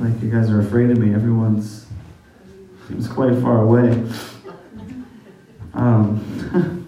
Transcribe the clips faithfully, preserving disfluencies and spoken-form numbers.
like you guys are afraid of me. Everyone's seems quite far away. Um,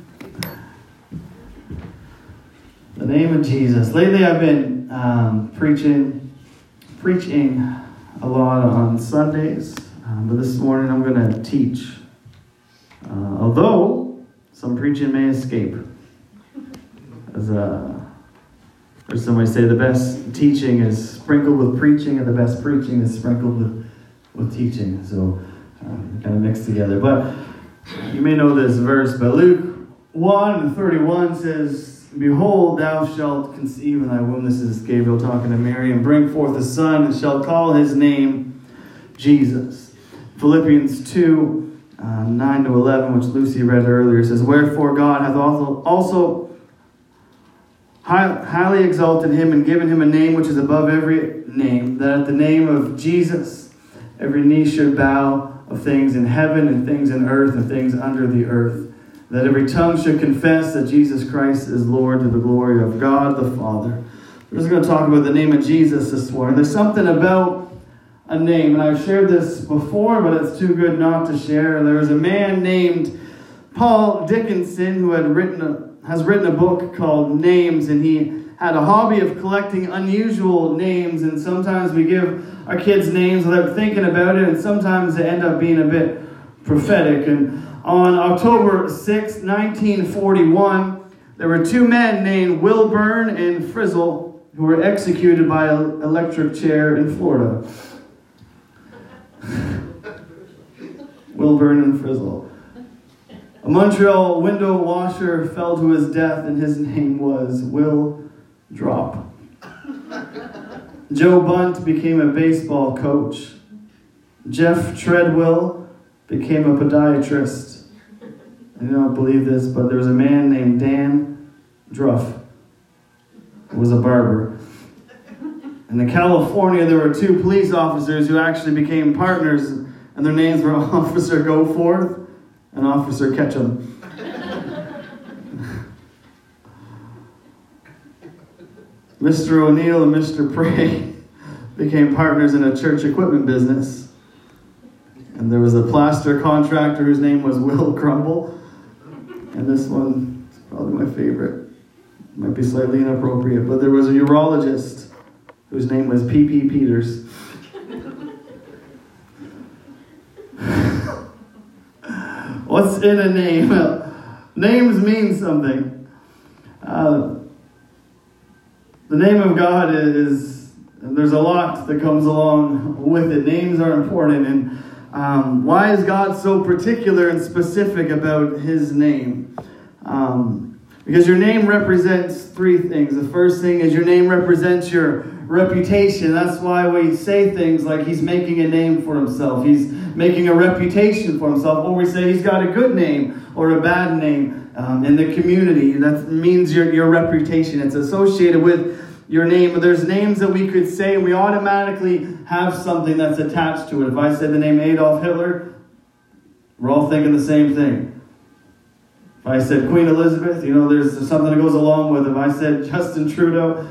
the name of Jesus. Lately, I've been um, preaching, preaching a lot on Sundays, um, but this morning I'm going to teach. Uh, although some preaching may escape, as uh, or somebody say, the best teaching is sprinkled with preaching, and the best preaching is sprinkled with with teaching. So um, kind of mixed together. But you may know this verse, but Luke one and thirty-one says, "Behold, thou shalt conceive in thy womb," this is Gabriel talking to Mary, "and bring forth a son, and shalt call his name Jesus." Philippians two, uh, nine to eleven, which Lucy read earlier, says, "Wherefore God hath also, also high, highly exalted him, and given him a name which is above every name, that at the name of Jesus every knee should bow, of things in heaven and things in earth and things under the earth, that every tongue should confess that Jesus Christ is Lord, to the glory of God the Father." We're just going to talk about the name of Jesus this morning. There's something about a name, and I've shared this before, but it's too good not to share. There was a man named Paul Dickinson who had written a, has written a book called Names, and he had a hobby of collecting unusual names, and sometimes we give our kids names without thinking about it, and sometimes they end up being a bit prophetic. And on October sixth, nineteen forty-one, there were two men named Wilburn and Frizzle who were executed by an electric chair in Florida. Wilburn and Frizzle. A Montreal window washer fell to his death, and his name was Will Drop. Joe Bunt became a baseball coach. Jeff Treadwell became a podiatrist. I don't believe this, but there was a man named Dan Druff who was a barber. And in California, there were two police officers who actually became partners, and their names were Officer Goforth and Officer Ketchum. Mister O'Neill and Mister Prey became partners in a church equipment business. And there was a plaster contractor whose name was Will Crumble. And this one is probably my favorite. Might be slightly inappropriate, but there was a urologist whose name was P P Peters. What's in a name? Names mean something. Uh, The name of God is, there's a lot that comes along with it. Names are important. And um, why is God so particular and specific about his name? Um, because your name represents three things. The first thing is your name represents your reputation. That's why we say things like he's making a name for himself. He's making a reputation for himself. Or we say he's got a good name or a bad name. Um, in the community, that means your, your reputation. It's associated with your name. But there's names that we could say, and we automatically have something that's attached to it. If I said the name Adolf Hitler, we're all thinking the same thing. If I said Queen Elizabeth, you know, there's something that goes along with it. If I said Justin Trudeau,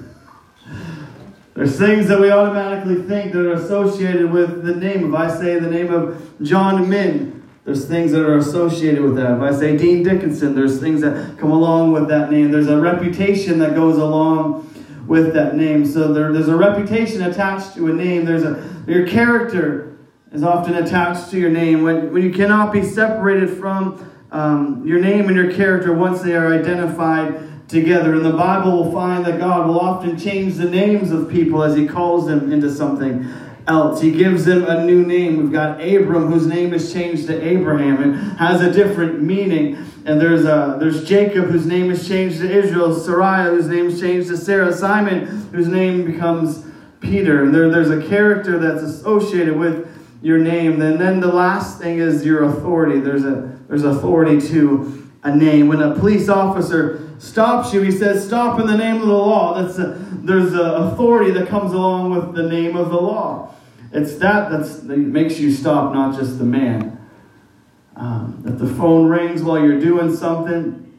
there's things that we automatically think that are associated with the name. If I say the name of John Min, there's things that are associated with that. If I say Dean Dickinson, there's things that come along with that name. There's a reputation that goes along with that name. So there, there's a reputation attached to a name. There's a your character is often attached to your name. When, when you cannot be separated from um, your name and your character once they are identified together. In the Bible, we'll find that God will often change the names of people as he calls them into something else. He gives them a new name. We've got Abram, whose name is changed to Abraham and has a different meaning. And there's a, there's Jacob, whose name is changed to Israel. Sarai, whose name is changed to Sarah. Simon, whose name becomes Peter. And there, there's a character that's associated with your name. And then the last thing is your authority. There's a there's authority to a name. When a police officer stops you, he says, "Stop in the name of the law." That's a, there's a authority that comes along with the name of the law. It's that that's, that makes you stop, not just the man. Um, if the phone rings while you're doing something,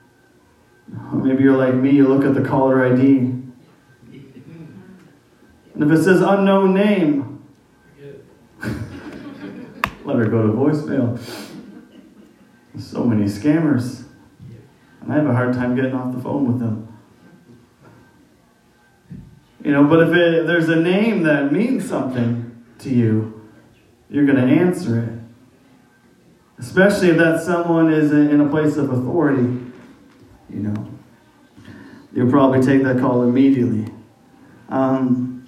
or maybe you're like me, you look at the caller I D. And if it says unknown name, let her go to voicemail. There's so many scammers. And I have a hard time getting off the phone with them. You know, but if it, there's a name that means something to you, you're going to answer it. Especially if that someone is in a place of authority, you know. You'll probably take that call immediately. Um,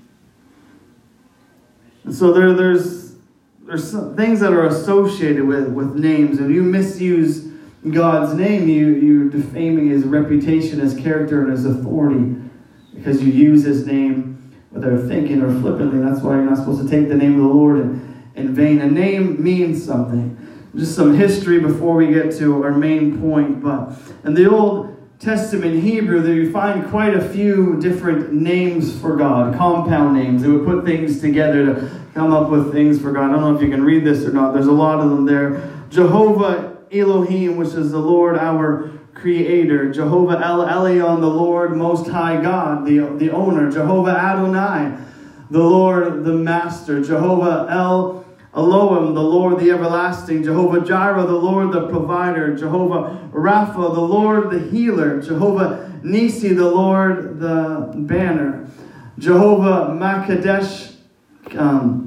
and so there, there's there's some things that are associated with, with names. If you misuse God's name, you, you're defaming his reputation, his character, and his authority. Because you use his name without thinking or flippantly. That's why you're not supposed to take the name of the Lord in, in vain. A name means something. Just some history before we get to our main point. But in the Old Testament Hebrew, there you find quite a few different names for God, compound names. They would put things together to come up with things for God. I don't know if you can read this or not. There's a lot of them there. Jehovah Elohim, which is the Lord our Creator. Jehovah El Elyon, the Lord Most High God, the, the owner. Jehovah Adonai, the Lord, the Master. Jehovah El Elohim, the Lord, the Everlasting. Jehovah Jireh, the Lord, the Provider. Jehovah Rapha, the Lord, the Healer. Jehovah Nisi, the Lord, the Banner. Jehovah Makadesh, um,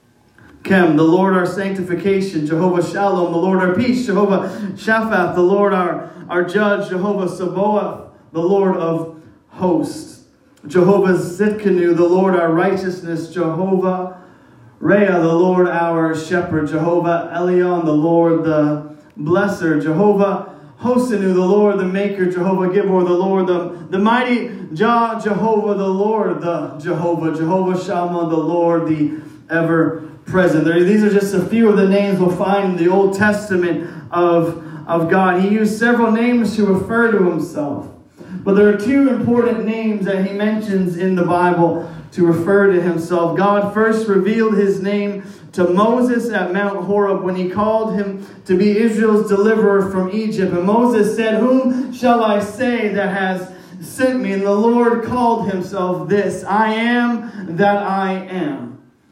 Kem, the Lord our sanctification. Jehovah Shalom, the Lord our peace. Jehovah Shaphat, the Lord our, our judge. Jehovah Sabaoth, the Lord of hosts. Jehovah Zitkanu, the Lord our righteousness. Jehovah Rhea, the Lord our shepherd. Jehovah Elion, the Lord the blesser. Jehovah Hosenu, the Lord the maker. Jehovah Gibor, the Lord the, the mighty. Jah, Jehovah, the Lord the Jehovah. Jehovah Shammah, the Lord the ever present. There, these are just a few of the names we'll find in the Old Testament of, of God. He used several names to refer to himself. But there are two important names that he mentions in the Bible to refer to himself. God first revealed his name to Moses at Mount Horeb when he called him to be Israel's deliverer from Egypt. And Moses said, "Whom shall I say that has sent me?" And the Lord called himself this: "I am that I am."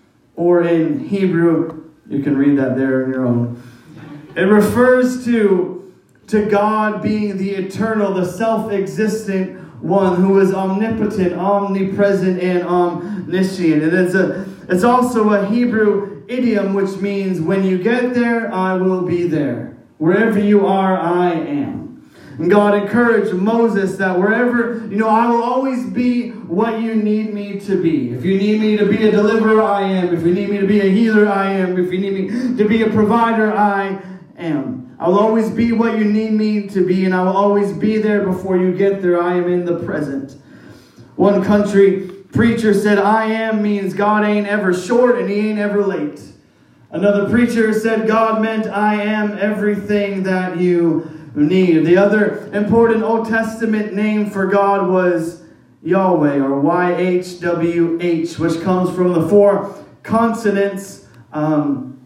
Or in Hebrew, you can read that there on your own. It refers to, to God being the eternal, the self-existent one who is omnipotent, omnipresent, and omniscient. And it's, a, it's also a Hebrew idiom which means, when you get there, I will be there. Wherever you are, I am. And God encouraged Moses that wherever, you know, I will always be what you need me to be. If you need me to be a deliverer, I am. If you need me to be a healer, I am. If you need me to be a provider, I am. I will always be what you need me to be, and I will always be there before you get there. I am in the present. One country preacher said, "I am" means God ain't ever short and he ain't ever late. Another preacher said God meant I am everything that you need. The other important Old Testament name for God was Yahweh, or Y H W H, which comes from the four consonants um,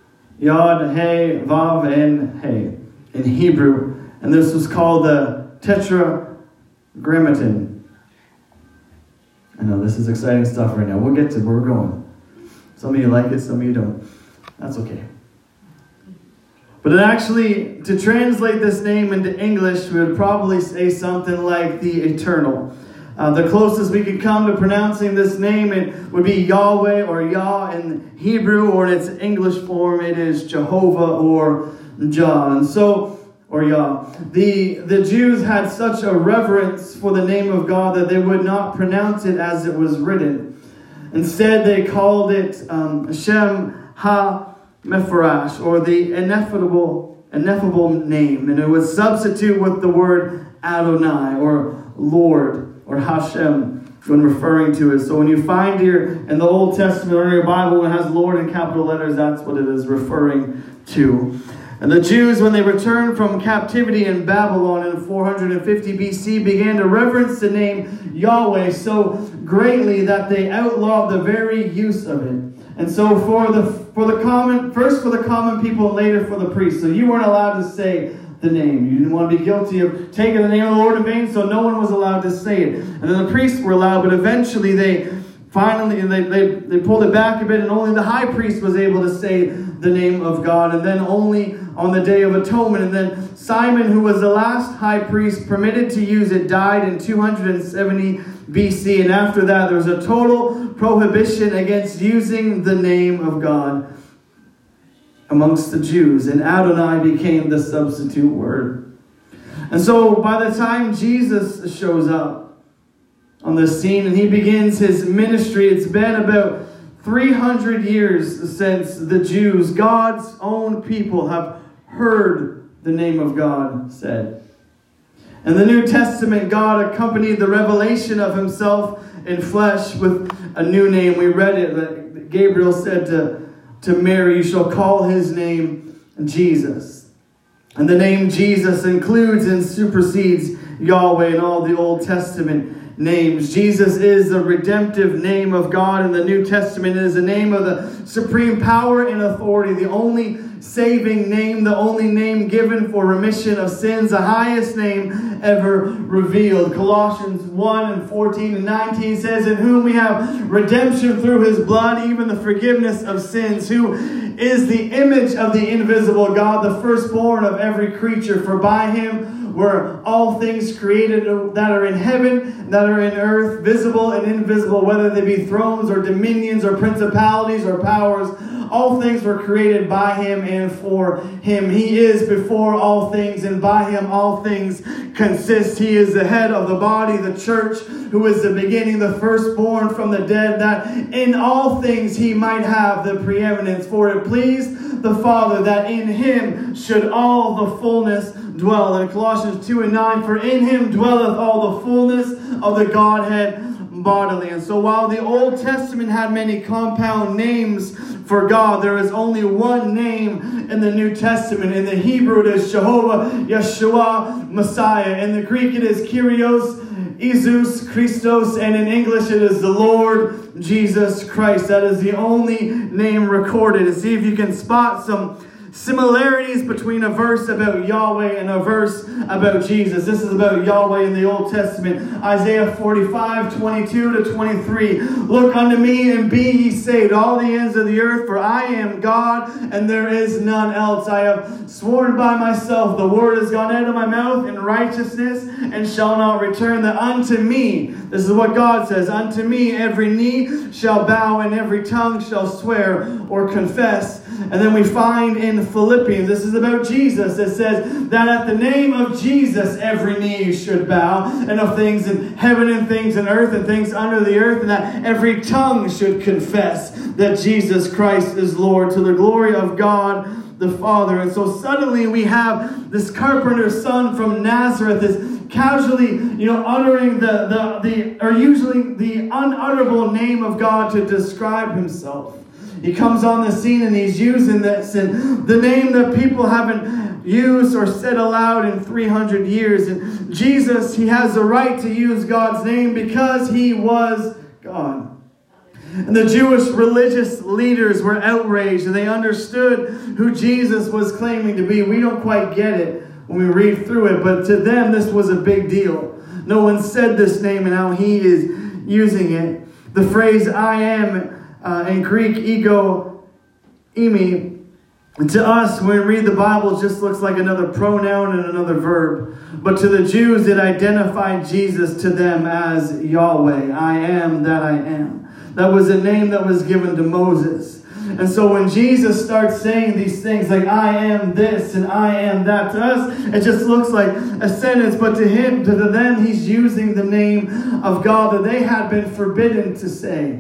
Yod, He, Vav, and He in Hebrew. And this was called the Tetragrammaton. I know this is exciting stuff right now. We'll get to where we're going. Some of you like it, some of you don't. That's okay. But it actually, to translate this name into English, we would probably say something like the Eternal. Uh, the closest we could come to pronouncing this name, it would be Yahweh or Yah in Hebrew, or in its English form, it is Jehovah or Jah. And so, or Yah. The, the Jews had such a reverence for the name of God that they would not pronounce it as it was written. Instead, they called it um, Shem Ha-Mepharash, or the ineffable, ineffable name. And it would substitute with the word Adonai, or Lord, or Hashem, when referring to it. So when you find here in the Old Testament or in your Bible when it has Lord in capital letters, that's what it is referring to. And the Jews, when they returned from captivity in Babylon in four hundred fifty B C, began to reverence the name Yahweh so greatly that they outlawed the very use of it. And so for the for the common, first for the common people, and later for the priests. So you weren't allowed to say the name. You didn't want to be guilty of taking the name of the Lord in vain, so no one was allowed to say it. And then the priests were allowed, but eventually they, finally, they, they, they pulled it back a bit, and only the high priest was able to say the name of God, and then only on the Day of Atonement. And then Simon, who was the last high priest permitted to use it, died in two hundred seventy B C, and after that there was a total prohibition against using the name of God amongst the Jews, and Adonai became the substitute word. And so by the time Jesus shows up on the scene and he begins his ministry, it's been about three hundred years since the Jews, God's own people, have heard the name of God said. In the New Testament, God accompanied the revelation of himself in flesh with a new name. We read it, that Gabriel said to, to Mary, "You shall call his name Jesus." And the name Jesus includes and supersedes Yahweh and all the Old Testament names. Jesus is the redemptive name of God in the New Testament. It is the name of the supreme power and authority, the only saving name, the only name given for remission of sins, the highest name ever revealed. Colossians one and fourteen and nineteen says, "In whom we have redemption through his blood, even the forgiveness of sins, who is the image of the invisible God, the firstborn of every creature. For by him were all things created that are in heaven, that are in earth, visible and invisible, whether they be thrones or dominions or principalities or powers. All things were created by him and for him. He is before all things, and by him all things consist. He is the head of the body, the church, who is the beginning, the firstborn from the dead, that in all things he might have the preeminence. For it pleased the Father that in him should all the fullness dwell." In Colossians two and nine, "For in him dwelleth all the fullness of the Godhead bodily." And so while the Old Testament had many compound names for God, there is only one name in the New Testament. In the Hebrew it is Jehovah, Yeshua, Messiah. In the Greek it is Kyrios, Jesus, Christos, and in English it is the Lord Jesus Christ. That is the only name recorded. And see if you can spot some similarities between a verse about Yahweh and a verse about Jesus. This is about Yahweh in the Old Testament. Isaiah forty-five, twenty-two to twenty-three. "Look unto me and be ye saved, all the ends of the earth, for I am God and there is none else. I have sworn by myself, the word has gone out of my mouth in righteousness and shall not return, that unto me," this is what God says, "unto me every knee shall bow and every tongue shall swear or confess." And then we find in Philippians, this is about Jesus, it says that at the name of Jesus every knee should bow, and of things in heaven and things in earth and things under the earth, and that every tongue should confess that Jesus Christ is Lord, to the glory of God the Father. And so suddenly we have this carpenter's son from Nazareth is casually, you know, uttering the, the, the or usually the unutterable name of God to describe himself. He comes on the scene and he's using this, and the name that people haven't used or said aloud in three hundred years. And Jesus, he has the right to use God's name because he was God. And the Jewish religious leaders were outraged, and they understood who Jesus was claiming to be. We don't quite get it when we read through it, but to them this was a big deal. No one said this name and how he is using it. The phrase "I am," Uh, in Greek, ego, imi, to us, when we read the Bible, it just looks like another pronoun and another verb. But to the Jews, it identified Jesus to them as Yahweh. I am that I am. That was a name that was given to Moses. And so when Jesus starts saying these things like "I am this" and "I am that," to us, it just looks like a sentence. But to him, to them, he's using the name of God that they had been forbidden to say.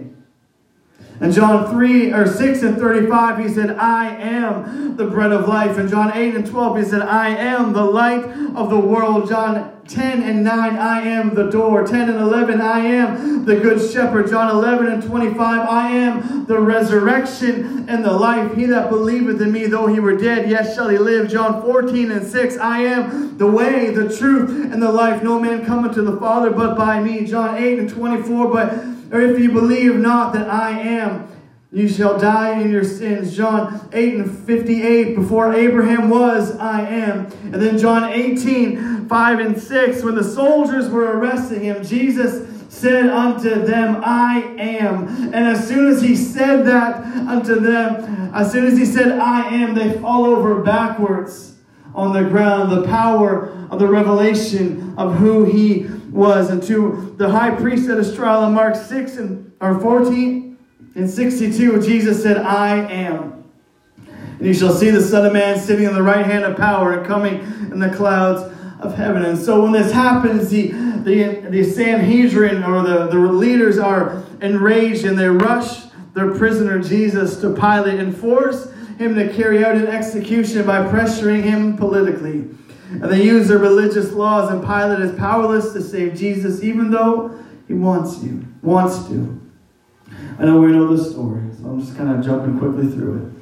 In John three or six and thirty-five, he said, "I am the bread of life." In John eight and twelve, he said, "I am the light of the world." John ten and nine, "I am the door." ten and eleven, "I am the good shepherd." John eleven and twenty-five, "I am the resurrection and the life. He that believeth in me, though he were dead, yet shall he live." John fourteen and six, "I am the way, the truth, and the life. No man cometh to the Father but by me." John eight and twenty-four, "But or if you believe not that I am, you shall die in your sins." John eight and fifty-eight, "Before Abraham was, I am." And then John eighteen, five and six, when the soldiers were arresting him, Jesus said unto them, I am. And as soon as he said that unto them, as soon as he said, I am, they fall over backwards on the ground. The power of the revelation of who he was. And to the high priest at his trial in Mark six and or fourteen and sixty-two, Jesus said, I am. And you shall see the Son of Man sitting on the right hand of power and coming in the clouds of heaven. And so when this happens, the, the, the Sanhedrin or the, the leaders are enraged, and they rush their prisoner Jesus to Pilate and force him to carry out an execution by pressuring him politically. And they use their religious laws, and Pilate is powerless to save Jesus, even though he wants you, wants to. I know we know the story, so I'm just kind of jumping quickly through it.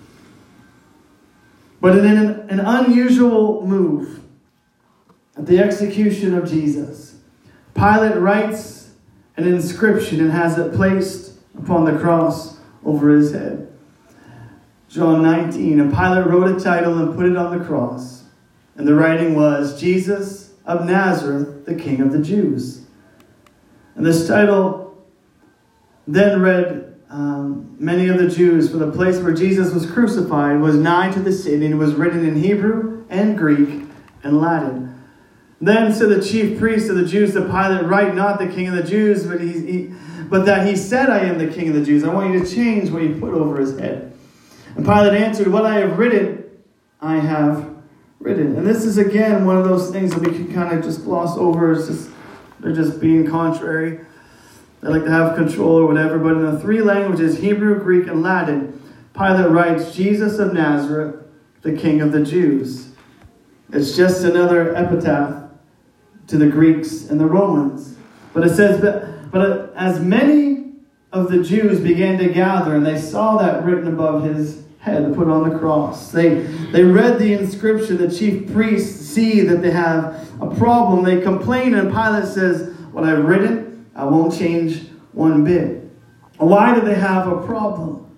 But in an, an unusual move at the execution of Jesus, Pilate writes an inscription and has it placed upon the cross over his head. John nineteen, and Pilate wrote a title and put it on the cross. And the writing was, Jesus of Nazareth, the King of the Jews. And this title then read, um, many of the Jews, for the place where Jesus was crucified was nigh to the city, and it was written in Hebrew and Greek and Latin. Then said the chief priest of the Jews to Pilate, write not the King of the Jews, but, he, he, but that he said, I am the King of the Jews. I want you to change what you put over his head. And Pilate answered, what I have written, I have written. And this is again one of those things that we can kind of just gloss over. It's just, they're just being contrary. They like to have control or whatever. But in the three languages, Hebrew, Greek, and Latin, Pilate writes, Jesus of Nazareth, the King of the Jews. It's just another epitaph to the Greeks and the Romans. But it says, but, but as many of the Jews began to gather, and they saw that written above his head, put on the cross. They, they read the inscription. The chief priests see that they have a problem. They complain, and Pilate says, what I've written, I won't change one bit. Why do they have a problem?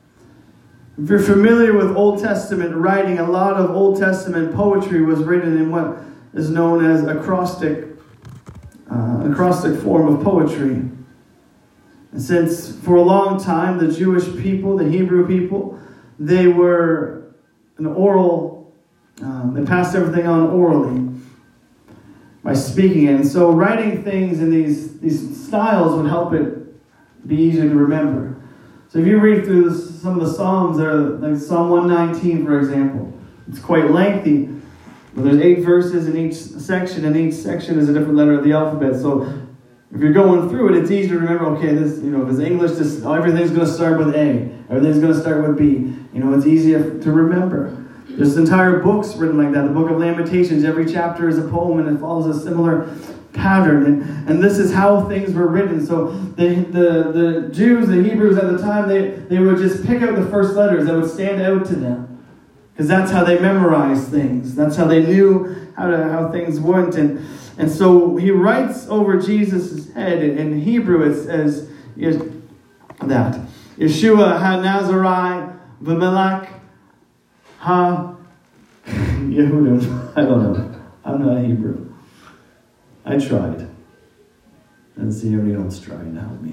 If you're familiar with Old Testament writing, a lot of Old Testament poetry was written in what is known as acrostic, uh, acrostic form of poetry. And since for a long time, the Jewish people, the Hebrew people, they were an oral, um, they passed everything on orally by speaking it. And so writing things in these, these styles would help it be easier to remember. So if you read through this, some of the Psalms, there, like Psalm one nineteen, for example, it's quite lengthy. But there's eight verses in each section, and each section is a different letter of the alphabet. So if you're going through it, it's easy to remember, okay, this, you know, if it's English, this, everything's going to start with A. Everything's going to start with B. You know, it's easier to remember. There's entire books written like that. The Book of Lamentations, every chapter is a poem, and it follows a similar pattern. And, and this is how things were written. So the, the, the Jews, the Hebrews at the time, they, they would just pick out the first letters that would stand out to them. Because that's how they memorized things. That's how they knew how to how things went. And And so he writes over Jesus' head. In Hebrew, it says that. Yeshua ha-Nazari v'melech ha-Yehudim. I don't know. I'm not Hebrew. I tried. And see if anyone else trying to help me.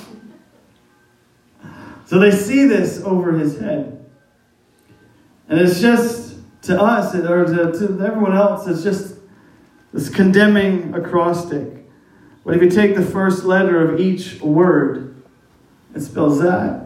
So they see this over his head. And it's just, to us, or to, to everyone else, it's just this condemning acrostic. But if you take the first letter of each word, it spells that.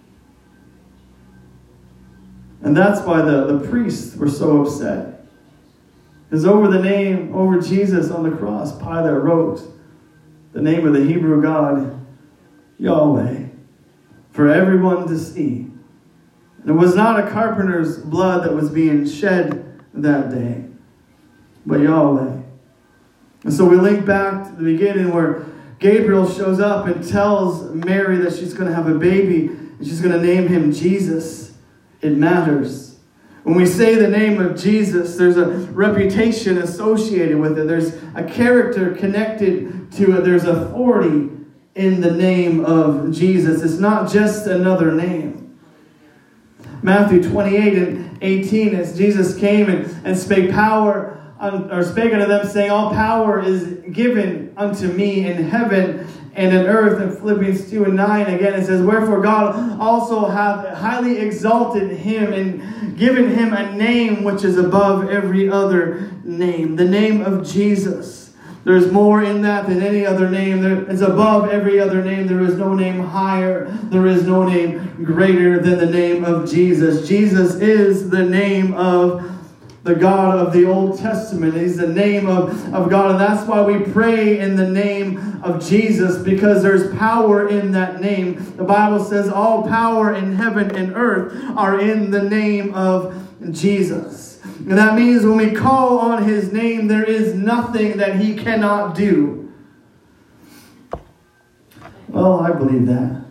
And that's why the, the priests were so upset. Because over the name, over Jesus on the cross, Pilate wrote the name of the Hebrew God, Yahweh, for everyone to see. And it was not a carpenter's blood that was being shed that day, but Yahweh. And so we link back to the beginning where Gabriel shows up and tells Mary that she's going to have a baby and she's going to name him Jesus. It matters. When we say the name of Jesus, there's a reputation associated with it. There's a character connected to it. There's authority in the name of Jesus. It's not just another name. Matthew twenty-eight and eighteen, as Jesus came and, and spake power, or spake unto them, saying, all power is given unto me in heaven and in earth. In Philippians two and nine, again, it says, wherefore God also hath highly exalted him and given him a name which is above every other name. The name of Jesus. There's more in that than any other name. There, it's above every other name. There is no name higher. There is no name greater than the name of Jesus. Jesus is the name of the God of the Old Testament. He's the name of, of God. And that's why we pray in the name of Jesus, because there's power in that name. The Bible says all power in heaven and earth are in the name of Jesus. And that means when we call on his name, there is nothing that he cannot do. Well, I believe that. Amen.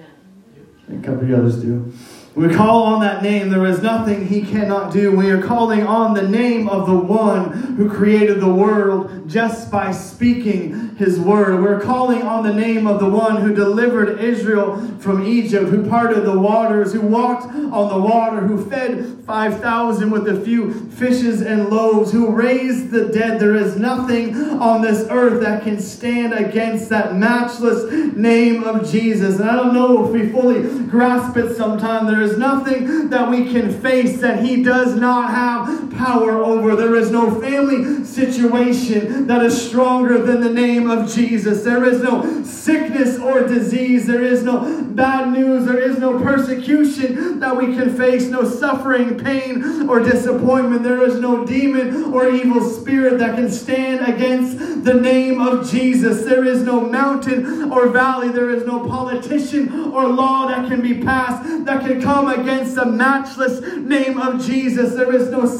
A couple of others do. When we call on that name, there is nothing he cannot do. We are calling on the name of the one who created the world just by speaking his word. We're calling on the name of the one who delivered Israel from Egypt, who parted the waters, who walked on the water, who fed five thousand with a few fishes and loaves, who raised the dead. There is nothing on this earth that can stand against that matchless name of Jesus. And I don't know if we fully grasp it sometime. There is nothing that we can face that he does not have power over. There is no family situation that is stronger than the name of Jesus. There is no sickness or disease. There is no bad news. There is no persecution that we can face. No suffering, pain, or disappointment. There is no demon or evil spirit that can stand against the name of Jesus. There is no mountain or valley. There is no politician or law that can be passed that can come against the matchless name of Jesus. There is no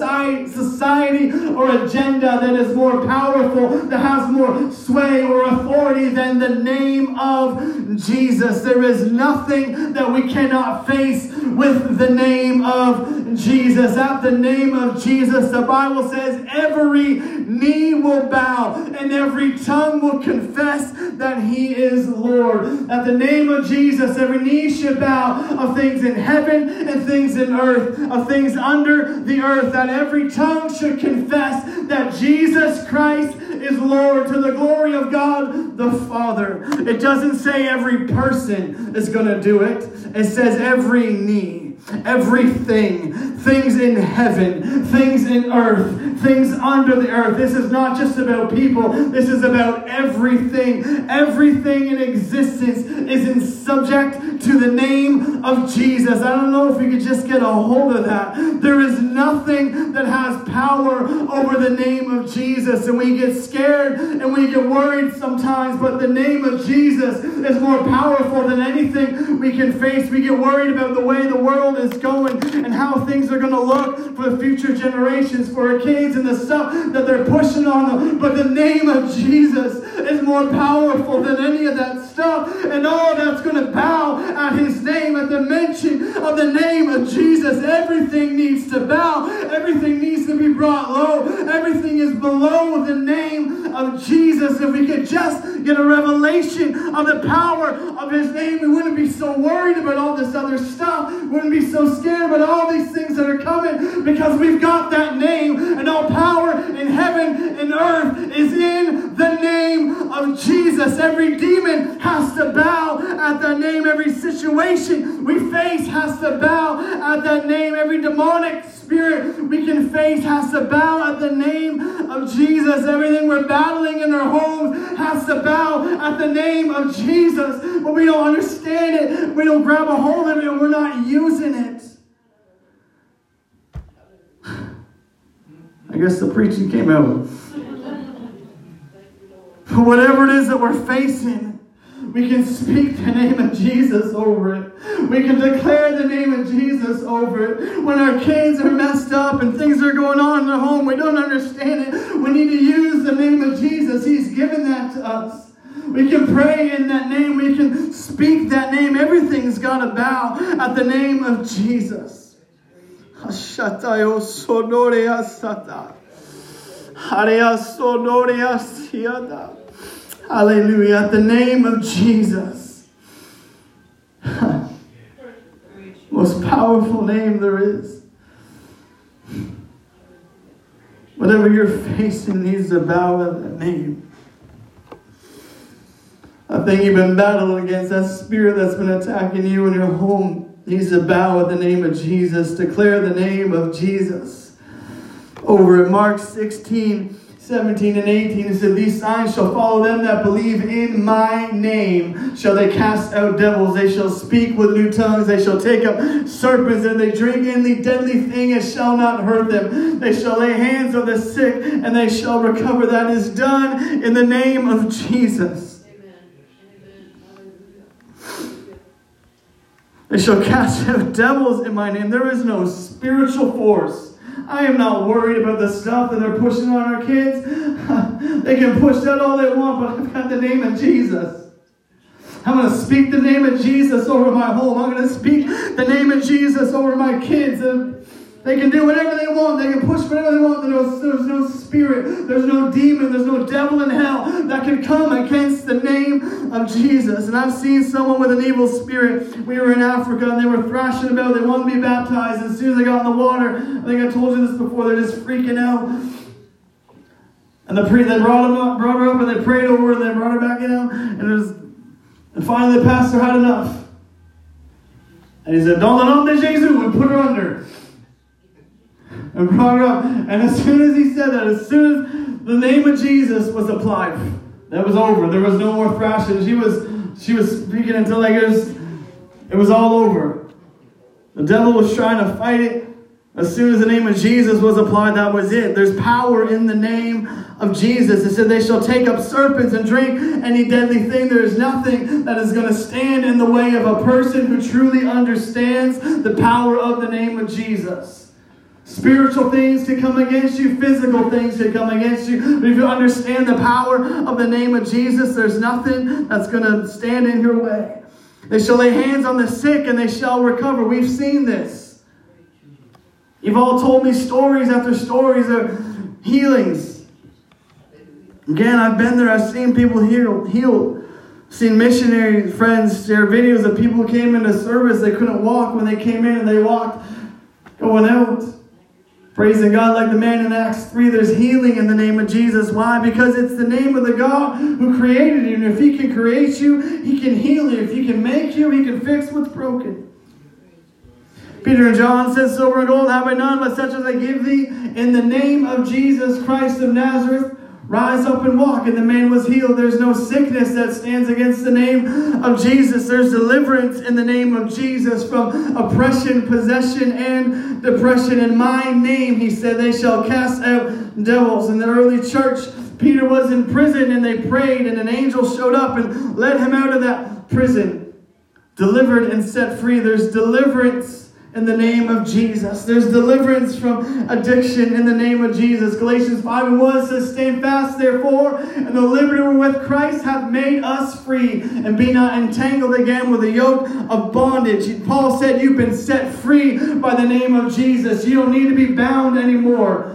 society or agenda that is more powerful, that has more sway or authority than the name of Jesus. There is nothing that we cannot face with the name of Jesus. At the name of Jesus, the Bible says every knee will bow and every tongue will confess that he is Lord. At the name of Jesus, every knee should bow of things in heaven and things in earth, of things under the earth, that every tongue should confess that Jesus Christ is Lord, to the glory of God the Father. It doesn't say every person is going to do it. It says every knee, everything, things in heaven, things in earth, things under the earth. This is not just about people. This is about everything. Everything in existence is in subject to the name of Jesus. I don't know if we could just get a hold of that. There is nothing that has power over the name of Jesus. And we get scared and we get worried sometimes, but the name of Jesus is more powerful than anything we can face. We get worried about the way the world is going and how things are going to look for the future generations, for our kids and the stuff that they're pushing on them. But the name of Jesus is more powerful than any of that stuff. And all that's going to bow at his name, at the mention of the name of Jesus. Everything needs to bow. Everything needs to be brought low. Everything is below the name of Jesus. If we could just get a revelation of the power of his name, we wouldn't be so worried about all this other stuff. We wouldn't be so scared about all these things that are coming, because we've got that name, and all power in heaven and earth is in the name of Jesus. Every demon has to bow at that name. Every situation we face has to bow at that name. Every demonic spirit we can face has to bow at the name of Jesus. Everything we're battling in our homes has to bow at the name of Jesus. But we don't understand it. We don't grab a hold of it, and we're not using it. I guess the preaching came out. But whatever it is that we're facing, we can speak the name of Jesus over it. We can declare the name of Jesus over it. When our kids are messed up and things are going on in the home, we don't understand it. We need to use the name of Jesus. He's given that to us. We can pray in that name. We can speak that name. Everything's got to bow at the name of Jesus. Hallelujah. At the name of Jesus. Most powerful name there is. Whatever you're facing needs to bow at that name. I think you've been battling against that spirit that's been attacking you in your home. Needs to bow at the name of Jesus. Declare the name of Jesus. Over at Mark sixteen, seventeen and eighteen, it said, these signs shall follow them that believe in my name. Shall they cast out devils? They shall speak with new tongues. They shall take up serpents, and they drink any deadly thing, it shall not hurt them. They shall lay hands on the sick, and they shall recover. That is done in the name of Jesus. They shall cast out devils in my name. There is no spiritual force. I am not worried about the stuff that they're pushing on our kids. They can push that all they want, but I've got the name of Jesus. I'm going to speak the name of Jesus over my home. I'm going to speak the name of Jesus over my kids. And they can do whatever they want. They can push whatever they want. There's, there's no spirit. There's no demon. There's no devil in hell that can come against the name of Jesus. And I've seen someone with an evil spirit. We were in Africa and they were thrashing about. They wanted to be baptized. As soon as they got in the water, I think I told you this before, they're just freaking out. And the pre- they brought, him up, brought her up and they prayed over her and they brought her back in. And, it was, and finally the pastor had enough. And he said, "Dans le nom de Jésus," and put her under. And brought her up. And as soon as he said that, as soon as the name of Jesus was applied, that was over. There was no more thrashing. She was she was speaking until like it was, it was all over. The devil was trying to fight it. As soon as the name of Jesus was applied, that was it. There's power in the name of Jesus. It said they shall take up serpents and drink any deadly thing. There is nothing that is going to stand in the way of a person who truly understands the power of the name of Jesus. Spiritual things can come against you. Physical things can come against you. But if you understand the power of the name of Jesus, there's nothing that's going to stand in your way. They shall lay hands on the sick and they shall recover. We've seen this. You've all told me stories after stories of healings. Again, I've been there. I've seen people heal. heal. I've seen missionary friends share videos of people who came into service. They couldn't walk when they came in and they walked going out. Praising God like the man in Acts three. There's healing in the name of Jesus. Why? Because it's the name of the God who created you. And if He can create you, He can heal you. If He can make you, He can fix what's broken. Peter and John says, "Silver and gold have I none, but such as I give thee. In the name of Jesus Christ of Nazareth, rise up and walk." And the man was healed. There's no sickness that stands against the name of Jesus. There's deliverance in the name of Jesus from oppression, possession, and depression. In my name, He said, they shall cast out devils. In the early church, Peter was in prison and they prayed and an angel showed up and led him out of that prison. Delivered and set free. There's deliverance in the name of Jesus. There's deliverance from addiction in the name of Jesus. Galatians five and one says, "Stand fast, therefore, and the liberty wherewith Christ hath made us free, and be not entangled again with the yoke of bondage." Paul said, you've been set free by the name of Jesus. You don't need to be bound anymore.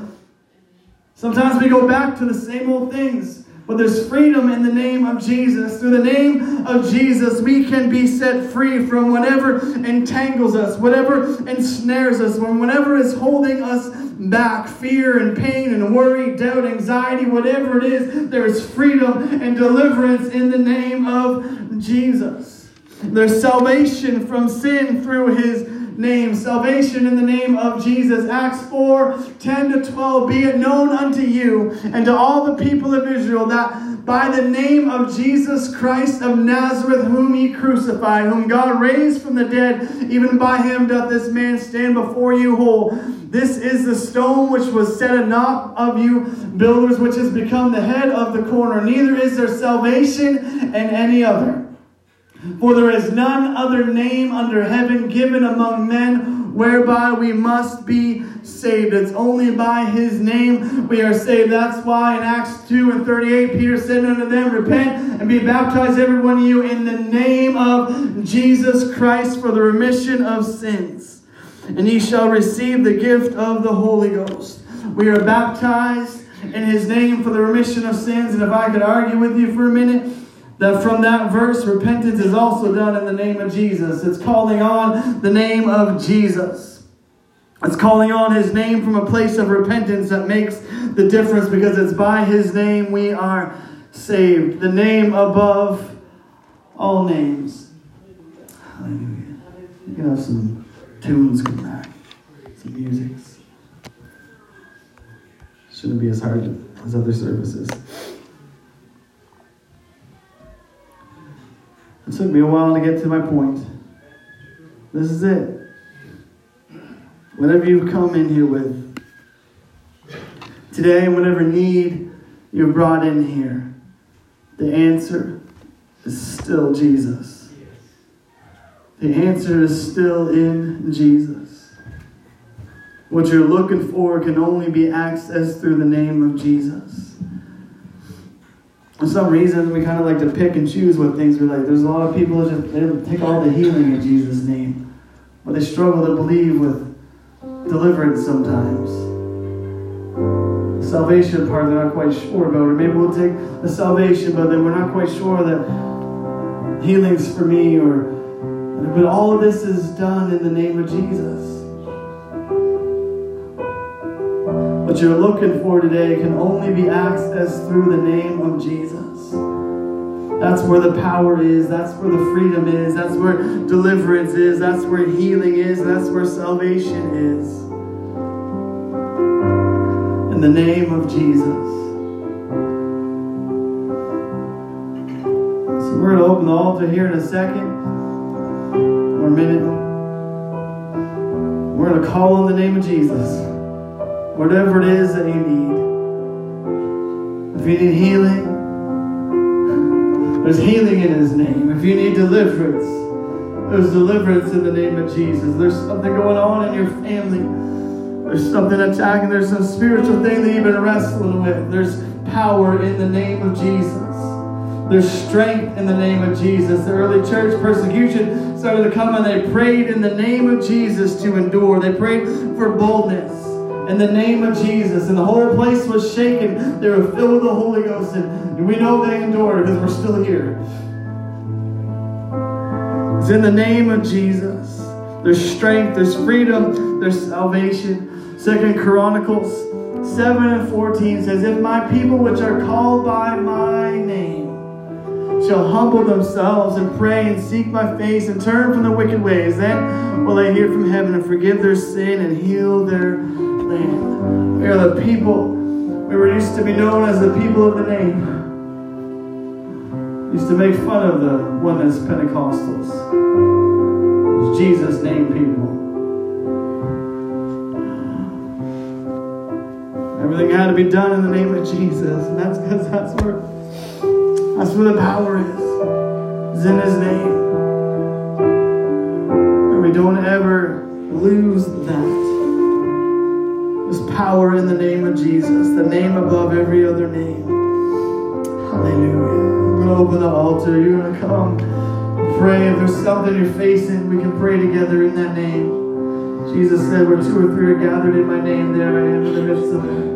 Sometimes we go back to the same old things. But there's freedom in the name of Jesus. Through the name of Jesus, we can be set free from whatever entangles us, whatever ensnares us, from whatever is holding us back. Fear and pain and worry, doubt, anxiety, whatever it is, there is freedom and deliverance in the name of Jesus. There's salvation from sin through His name. Salvation in the name of Jesus. Acts four, ten to twelve. "Be it known unto you and to all the people of Israel that by the name of Jesus Christ of Nazareth, whom ye crucified, whom God raised from the dead, even by Him doth this man stand before you whole. This is the stone which was set a knot of you builders, which has become the head of the corner. Neither is there salvation in any other. For there is none other name under heaven given among men whereby we must be saved." It's only by His name we are saved. That's why in Acts two and thirty-eight, Peter said unto them, "Repent and be baptized every one of you in the name of Jesus Christ for the remission of sins. And ye shall receive the gift of the Holy Ghost." We are baptized in His name for the remission of sins. And if I could argue with you for a minute, that from that verse, repentance is also done in the name of Jesus. It's calling on the name of Jesus. It's calling on His name from a place of repentance that makes the difference, because it's by His name we are saved. The name above all names. Hallelujah. You can have some tunes come back, some music. Shouldn't be as hard as other services. It took me a while to get to my point. This is it. Whatever you've come in here with today, whatever need you've brought in here, the answer is still Jesus. The answer is still in Jesus. What you're looking for can only be accessed through the name of Jesus. For some reason, we kind of like to pick and choose what things we like. There's a lot of people that just they don't take all the healing in Jesus' name, but they struggle to believe with deliverance sometimes. The salvation part they're not quite sure about, or maybe we'll take the salvation, but then we're not quite sure that healing's for me, or but all of this is done in the name of Jesus. What you're looking for today can only be accessed through the name of Jesus. That's where the power is. That's where the freedom is. That's where deliverance is. That's where healing is. That's where salvation is. In the name of Jesus. So we're going to open the altar here in a second or a minute. We're going to call on the name of Jesus. Whatever it is that you need. If you need healing, there's healing in His name. If you need deliverance, there's deliverance in the name of Jesus. There's something going on in your family. There's something attacking. There's some spiritual thing that you've been wrestling with. There's power in the name of Jesus. There's strength in the name of Jesus. The early church persecution started to come and they prayed in the name of Jesus to endure. They prayed for boldness. In the name of Jesus, and the whole place was shaken. They were filled with the Holy Ghost, and we know they endured because we're still here. It's in the name of Jesus. There's strength, there's freedom, there's salvation. Second Chronicles seven and fourteen says, if my people which are called by my name shall humble themselves and pray and seek my face and turn from the wicked ways, then will I hear from heaven and forgive their sin and heal their land. We are the people. We were used to be known as the people of the name. We used to make fun of the Oneness Pentecostals. It was Jesus' name people. Everything had to be done in the name of Jesus, and that's because that's where that's where the power is. It's in His name. And we don't ever lose that. There's power in the name of Jesus, the name above every other name. Hallelujah. I'm going to open the altar. You're going to come and pray. If there's something you're facing, we can pray together in that name. Jesus said, where two or three are gathered in my name, there I am in the midst of them.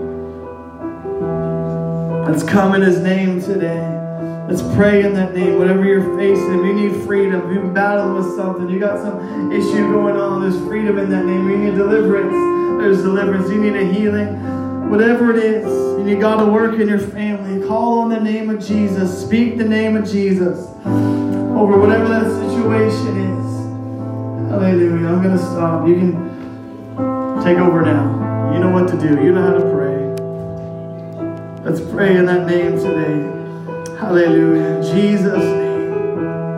Let's come in His name today. Let's pray in that name. Whatever you're facing, if you need freedom, if you've been battling with something, you got some issue going on, there's freedom in that name. You need deliverance. There's deliverance. You need a healing. Whatever it is, and you got to work in your family, call on the name of Jesus. Speak the name of Jesus over whatever that situation is. Hallelujah. I'm going to stop. You can take over now. You know what to do. You know how to pray. Let's pray in that name today. Hallelujah. Jesus' name.